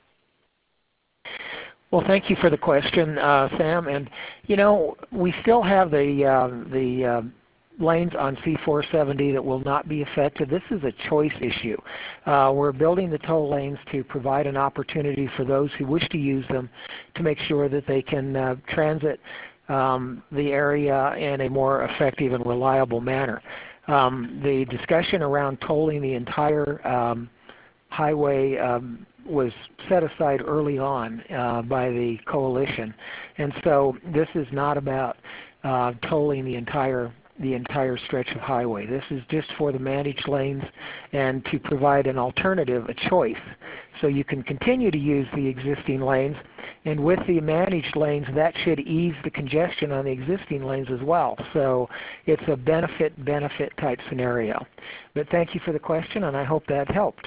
Well, thank you for the question, uh, Sam. And you know, we still have the uh, the uh, lanes on C four seventy that will not be affected. This is a choice issue. Uh, we're building the toll lanes to provide an opportunity for those who wish to use them to make sure that they can uh, transit um, the area in a more effective and reliable manner. Um, the discussion around tolling the entire um, highway um, was set aside early on uh, by the coalition, and so this is not about uh, tolling the entire the entire stretch of highway. This is just for the managed lanes and to provide an alternative, a choice, so you can continue to use the existing lanes, and with the managed lanes that should ease the congestion on the existing lanes as well. So it's a benefit benefit type scenario. But thank you for the question, and I hope that helped.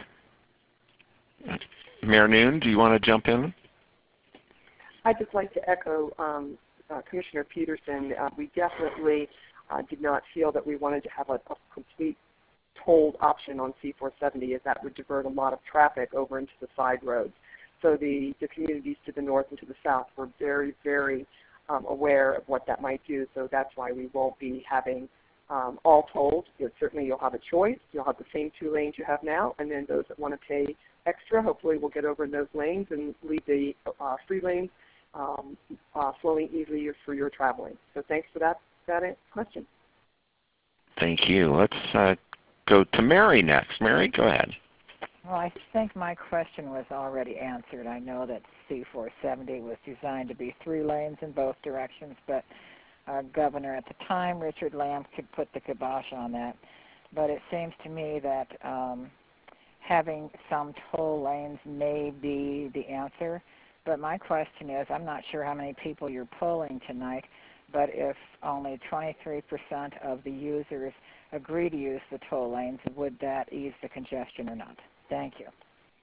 Mayor Noon, do you want to jump in? I'd just like to echo um, uh, Commissioner Peterson. Uh, we definitely uh, did not feel that we wanted to have a, a complete tolled option on C four seventy, as that would divert a lot of traffic over into the side roads. So the, the communities to the north and to the south were very, very um, aware of what that might do. So that's why we won't be having um, all tolled. You know, certainly you'll have a choice. You'll have the same two lanes you have now, and then those that want to pay extra, hopefully will get over in those lanes and leave the uh, free lanes um, uh, flowing easily for your traveling. So thanks for that, that question. Thank you. Let's uh, go to Mary next. Mary, go ahead. Well, I think my question was already answered. I know that C four seventy was designed to be three lanes in both directions, but our governor at the time, Richard Lamb, could put the kibosh on that. But it seems to me that um, having some toll lanes may be the answer. But my question is, I'm not sure how many people you're polling tonight, but if only twenty-three percent of the users agree to use the toll lanes, would that ease the congestion or not? Thank you.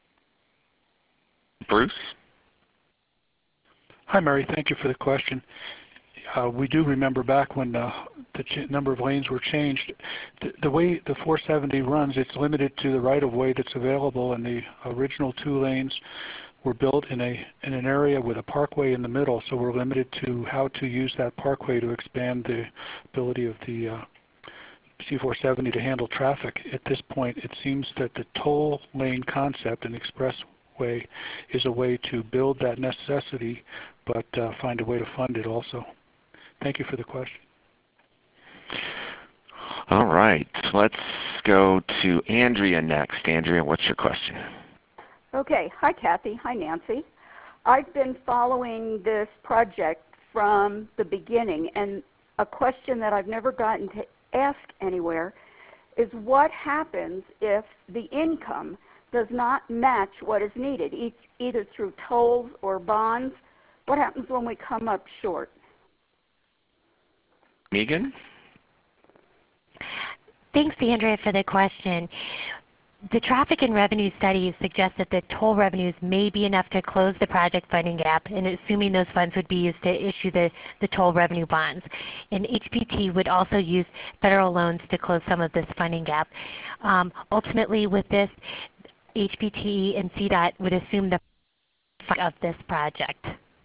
Bruce? Hi, Mary. Thank you for the question. Uh, we do remember back when uh, the ch number of lanes were changed. The, the way the four seventy runs, it's limited to the right-of-way that's available, and the original two lanes were built in a in an area with a parkway in the middle, so we're limited to how to use that parkway to expand the ability of the uh, C four seventy to handle traffic. At this point, it seems that the toll lane concept and expressway is a way to build that necessity, but uh, find a way to fund it also. Thank you for the question. All right, let's go to Andrea next. Andrea, what's your question? Okay. Hi, Kathy. Hi, Nancy. I've been following this project from the beginning, and a question that I've never gotten to ask anywhere is what happens if the income does not match what is needed, e either through tolls or bonds? What happens when we come up short? Megan? Thanks, Andrea, for the question. The traffic and revenue studies suggest that the toll revenues may be enough to close the project funding gap, and assuming those funds would be used to issue the, the toll revenue bonds. And H P T would also use federal loans to close some of this funding gap. Um, ultimately, with this, H P T and C DOT would assume the funding of this project.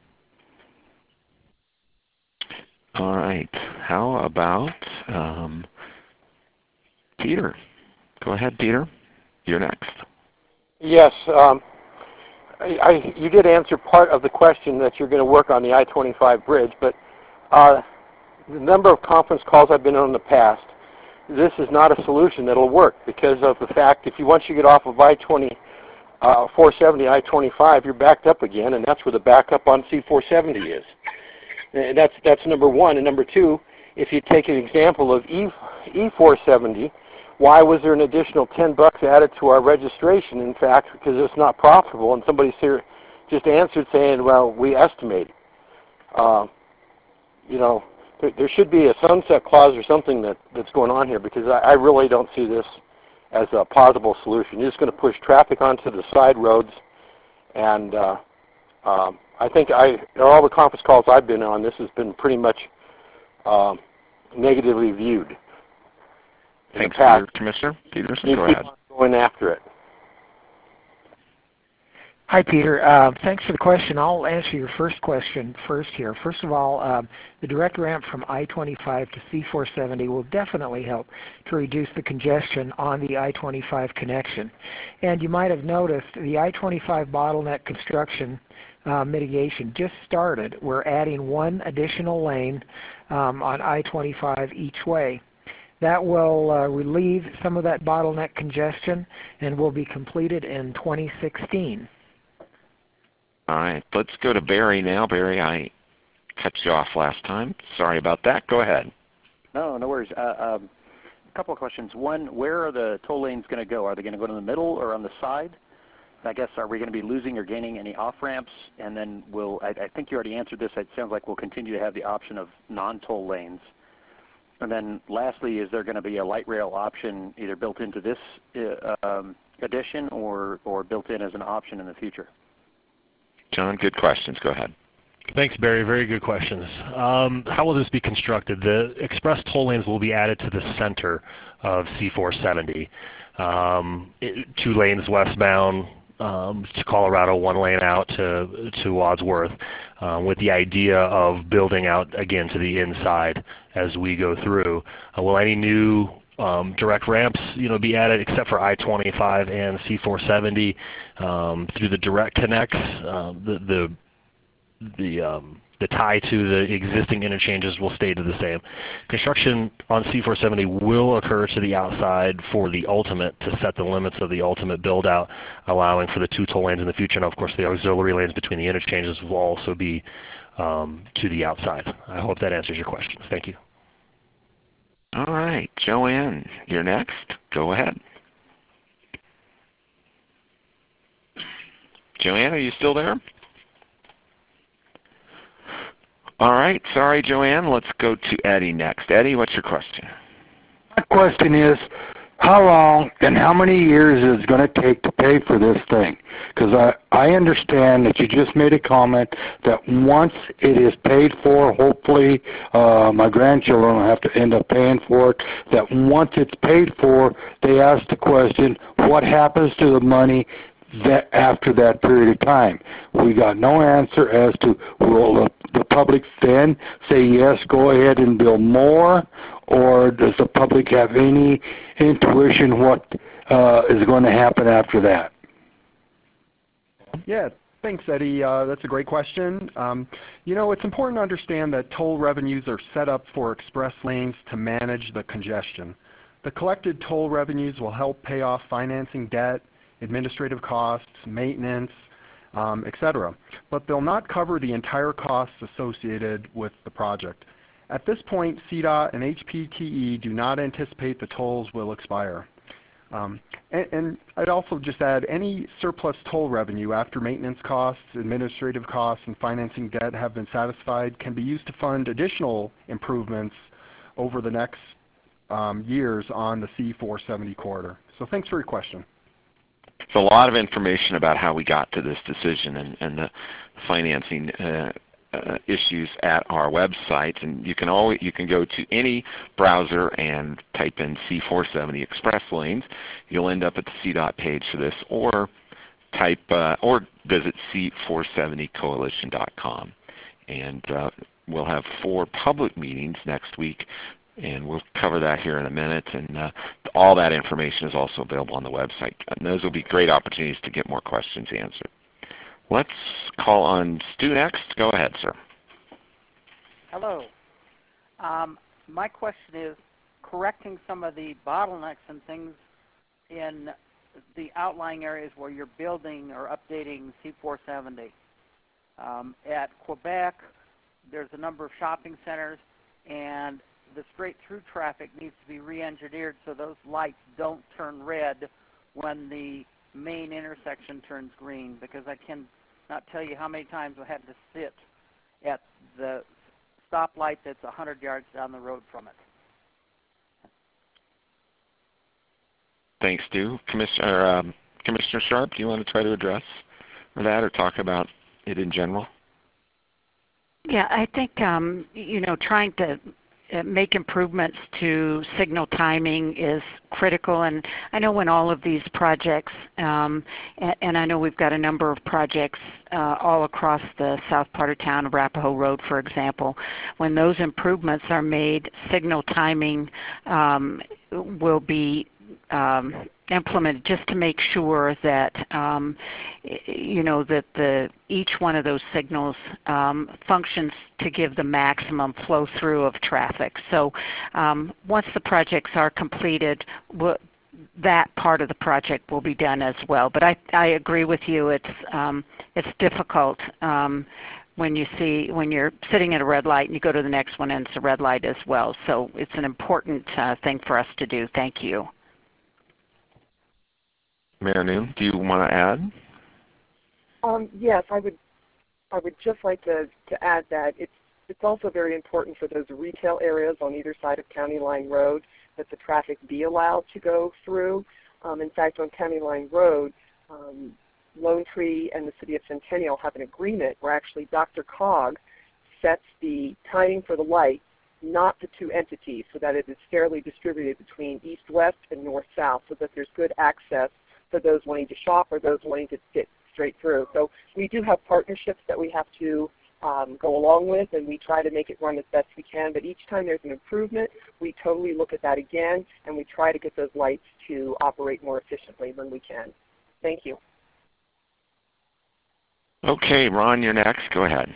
All right. How about um, Peter? Go ahead, Peter. You're next. Yes. Um, I, I, you did answer part of the question that you're going to work on the I twenty-five bridge, but uh, the number of conference calls I've been on in the past, this is not a solution that will work because of the fact if you once you get off of I twenty, uh, four seventy, I twenty-five, you're backed up again, and that's where the backup on C four seventy is. And that's that's number one. And number two, if you take an example of E E four seventy, why was there an additional ten bucks added to our registration? In fact, because it's not profitable, and somebody's here just answered saying, well, we estimate. Uh, you know, there, there should be a sunset clause or something that, that's going on here because I, I really don't see this as a possible solution. You're just going to push traffic onto the side roads, and uh, um, I think I, all the conference calls I've been on, this has been pretty much um, negatively viewed. Thanks, Peter. Commissioner Peterson, go ahead. Going after it. Hi, Peter. Uh, thanks for the question. I'll answer your first question first here. First of all, um, the direct ramp from I twenty-five to C four seventy will definitely help to reduce the congestion on the I twenty-five connection. And you might have noticed the I twenty-five bottleneck construction uh, mitigation just started. We're adding one additional lane um, on I twenty-five each way. That will uh, relieve some of that bottleneck congestion and will be completed in twenty sixteen. All right, let's go to Barry now. Barry, I cut you off last time. Sorry about that. Go ahead. No, no worries. Uh, um, a couple of questions. One, where are the toll lanes going to go? Are they going to go to the middle or on the side? I guess, are we going to be losing or gaining any off-ramps? And then will, I, I think you already answered this. It sounds like we'll continue to have the option of non-toll lanes. And then lastly, is there going to be a light rail option either built into this uh, um, addition or, or built in as an option in the future? John, good questions. Go ahead. Thanks, Barry. Very good questions. Um, how will this be constructed? The express toll lanes will be added to the center of C four seventy. Um, it, two lanes westbound um, to Colorado, one lane out to, to Wadsworth, uh, with the idea of building out again to the inside as we go through. Uh, will any new Um, direct ramps, you know, be added except for I twenty-five and C four seventy um, through the direct connects. Uh, the the the, um, the tie to the existing interchanges will stay to the same. Construction on C four seventy will occur to the outside for the ultimate to set the limits of the ultimate build out, allowing for the two toll lanes in the future. And of course, the auxiliary lanes between the interchanges will also be um, to the outside. I hope that answers your questions. Thank you. All right, Joanne, you're next. Go ahead. Joanne, are you still there? All right. Sorry, Joanne. Let's go to Eddie next. Eddie, what's your question? My question is, how long and how many years is it going to take to pay for this thing? Because I, I understand that you just made a comment that once it is paid for, hopefully uh, my grandchildren will have to end up paying for it, that once it's paid for, they ask the question, what happens to the money that after that period of time? We got no answer as to will the, the public then say, yes, go ahead and build more, or does the public have any intuition what uh, is going to happen after that? Yeah, thanks, Eddie. Uh, that's a great question. Um, you know, it's important to understand that toll revenues are set up for express lanes to manage the congestion. The collected toll revenues will help pay off financing debt, administrative costs, maintenance, um, et cetera. But they'll not cover the entire costs associated with the project. At this point, C DOT and H P T E do not anticipate the tolls will expire. Um, and, and I'd also just add, any surplus toll revenue after maintenance costs, administrative costs, and financing debt have been satisfied can be used to fund additional improvements over the next um, years on the C four seventy corridor. So thanks for your question. It's a lot of information about how we got to this decision and, and the financing uh, uh, issues at our website. And you can always you can go to any browser and type in C four seventy Express Lanes. You'll end up at the C DOT page for this, or type uh, or visit C four seventy coalition dot com. And uh, we'll have four public meetings next week, and we'll cover that here in a minute. And uh, all that information is also available on the website. And those will be great opportunities to get more questions answered. Let's call on Stu next. Go ahead, sir. Hello. Um, my question is correcting some of the bottlenecks and things in the outlying areas where you're building or updating C four seventy. Um, at Quebec, there's a number of shopping centers, and the straight-through traffic needs to be re-engineered so those lights don't turn red when the main intersection turns green, because I can not tell you how many times I had to sit at the stoplight that's one hundred yards down the road from it. Thanks, Stu. Commissioner, um, Commissioner Sharp, do you want to try to address that or talk about it in general? Yeah, I think, um, you know, trying to make improvements to signal timing is critical, and I know when all of these projects, um, and, and I know we've got a number of projects uh, all across the south part of town, Arapahoe Road, for example, when those improvements are made, signal timing um, will be um, implemented just to make sure that um, you know that the each one of those signals um, functions to give the maximum flow through of traffic. So um, once the projects are completed, we'll, that part of the project will be done as well. But I, I agree with you. It's um, it's difficult um, when you see when you're sitting at a red light and you go to the next one and it's a red light as well. So it's an important uh, thing for us to do. Thank you. Mayor Noon, do you want to add? Um, yes, I would. I would just like to, to add that it's it's also very important for those retail areas on either side of County Line Road that the traffic be allowed to go through. Um, in fact, on County Line Road, um, Lone Tree and the City of Centennial have an agreement where actually Doctor Cog sets the timing for the light, not the two entities, so that it is fairly distributed between east-west and north-south, so that there's good access for those wanting to shop or those wanting to get straight through. So we do have partnerships that we have to um, go along with, and we try to make it run as best we can. But each time there's an improvement, we totally look at that again, and we try to get those lights to operate more efficiently when we can. Thank you. Okay, Ron, you're next. Go ahead.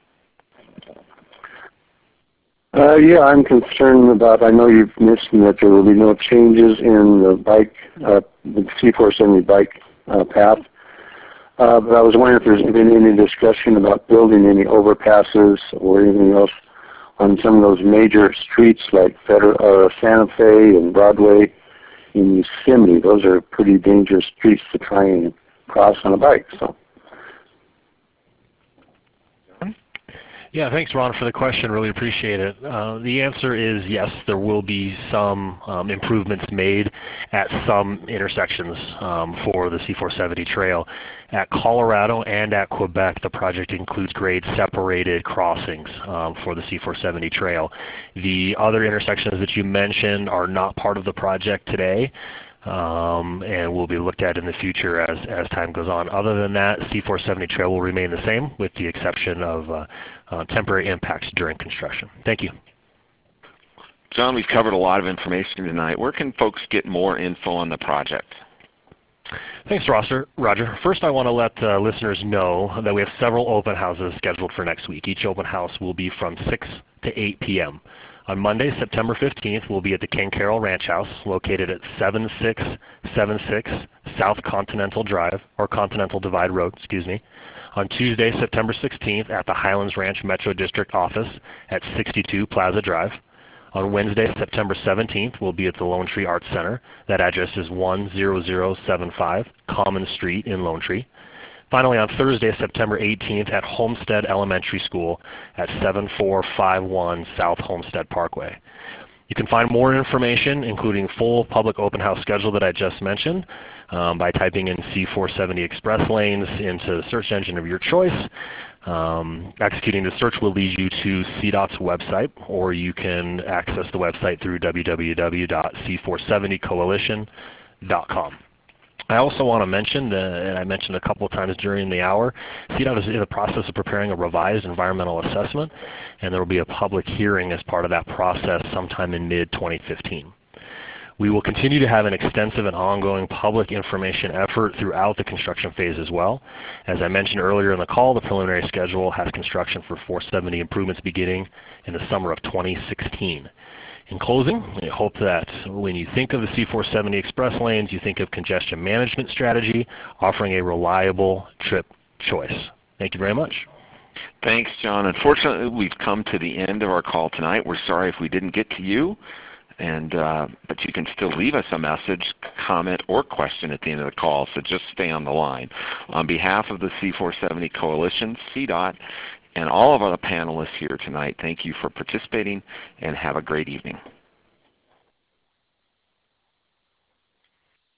Uh, yeah, I'm concerned about, I know you've mentioned that there will be no changes in the bike, uh, the C four seventy bike uh, path, uh, but I was wondering if there's been any discussion about building any overpasses or anything else on some of those major streets like Feder uh, Santa Fe and Broadway in Yosemite. Those are pretty dangerous streets to try and cross on a bike. So. Yeah, thanks, Ron, for the question. Really appreciate it. Uh, the answer is yes, there will be some um, improvements made at some intersections um, for the C four seventy trail. At Colorado and at Quebec, the project includes grade-separated crossings um, for the C four seventy trail. The other intersections that you mentioned are not part of the project today. Um, and will be looked at in the future as, as time goes on. Other than that, C four seventy trail will remain the same with the exception of uh, uh, temporary impacts during construction. Thank you. John, we've covered a lot of information tonight. Where can folks get more info on the project? Thanks, Roger. Roger. First, I want to let uh, listeners know that we have several open houses scheduled for next week. Each open house will be from six to eight p m On Monday, September fifteenth, we'll be at the King Carroll Ranch House, located at seven six seven six South Continental Drive, or Continental Divide Road, excuse me. On Tuesday, September sixteenth, at the Highlands Ranch Metro District Office at sixty-two Plaza Drive. On Wednesday, September seventeenth, we'll be at the Lone Tree Arts Center. That address is one zero zero seven five Common Street in Lone Tree. Finally, on Thursday, September eighteenth, at Homestead Elementary School at seven four five one South Homestead Parkway. You can find more information, including full public open house schedule that I just mentioned, um, by typing in C four seventy Express Lanes into the search engine of your choice. Um, executing the search will lead you to C DOT's website, or you can access the website through w w w dot c four seventy coalition dot com. I also want to mention, uh, and I mentioned a couple of times during the hour, C DOT is in the process of preparing a revised environmental assessment, and there will be a public hearing as part of that process sometime in mid twenty fifteen. We will continue to have an extensive and ongoing public information effort throughout the construction phase as well. As I mentioned earlier in the call, the preliminary schedule has construction for four seventy improvements beginning in the summer of twenty sixteen. In closing, I hope that when you think of the C four seventy Express Lanes, you think of congestion management strategy, offering a reliable trip choice. Thank you very much. Thanks, John. Unfortunately, we've come to the end of our call tonight. We're sorry if we didn't get to you, and uh, but you can still leave us a message, comment, or question at the end of the call, so just stay on the line. On behalf of the C four seventy Coalition, C DOT, and all of our panelists here tonight, thank you for participating, and have a great evening.